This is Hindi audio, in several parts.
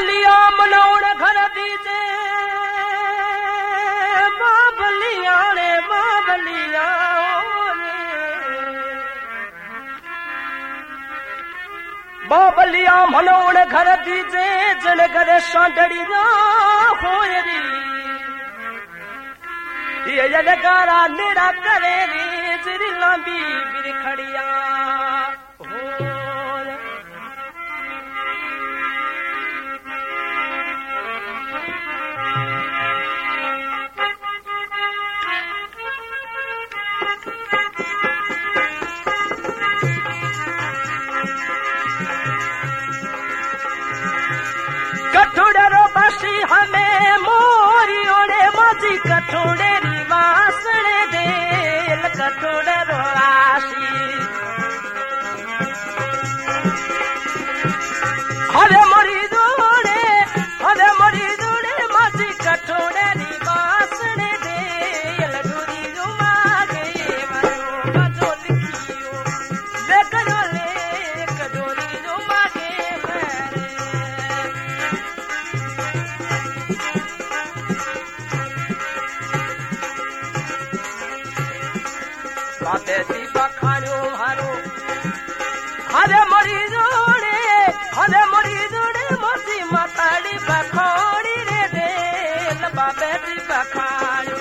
बाबलिया मनाउण घर दीजे बाबलिया रे बाबलिया बाबलिया मनाउण घर दीजे जन घर सांडड़ी ना होयरी ये जलगारा नेड़ा करे रे जिरी लांबी बिरखड़िया कठोड़े रो बसी हमें मोरी ओड़े मजी कठोड़े री वासने देल कठोड़े रो आसी हरे मोरी जोड़े मजी कठोड़े री वासने देल डोरी जो मागे मरो मजो लिखियो लेकर लेक डोरी जो मागे बाबेती बखानो हारो हरे मरी जोड़े मोती माताड़ी बखोड़ी रे देल बाबेती बखानो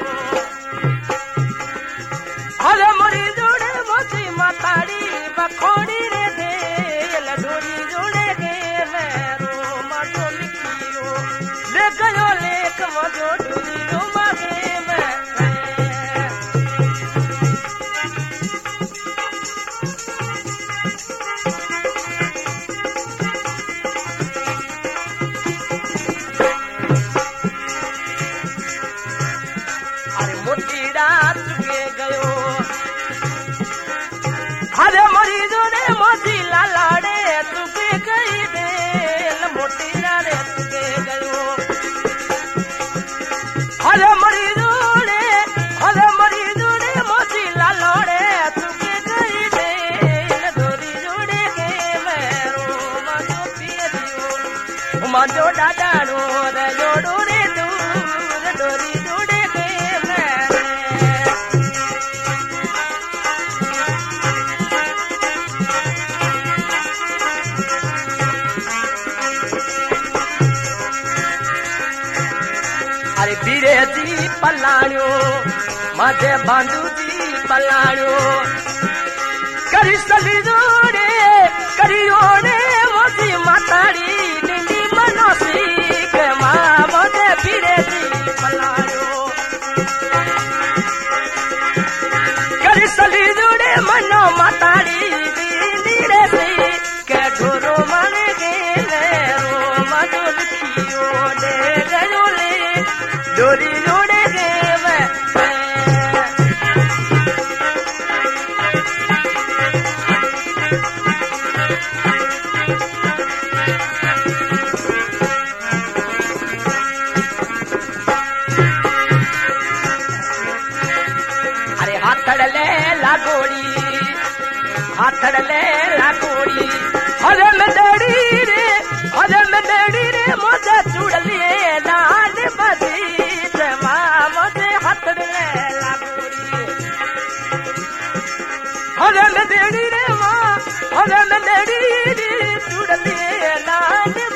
हरे मरी जोड़े मोती माताड़ी बखोड़ी रे देल डोरी जोड़े गे मेरो मजो लिखियो ले गयो लेख मजो डोरी जो मागे हरे मरी जोड़े मोती लालाड़े तुके गई देल मोटी रे तुके गयो हरे मरी जोड़े मोती लालाड़े तुके गई देल डोरी जोड़े के मेरो मजो पियो मजो डाडारो रे जोड़ो रे दूर डोरी जोड़े के अरे बीरे जी पलाणियो माथे बांधू जी पलाणियो करी सली जोड़े करी ओड़े मोजी माताड़ी निंदी मनोसी के मां मोजे बीरे जी पलाणियो करी सली जोड़े मनो माताड़ी निंदी रे सी के ढोरो मन गे रो मजो लिखियो दे गयो ले डोरी जोड़े गे अरे हाथड़ ले लागोड़ी हरे में देड़ी रे मोजे चूड़ लिए लाल बदी मां मोजे हाथड़ ले लागोड़ी हरे में देड़ी रे मां हरे में देड़ी रे चूड़ लिए लाल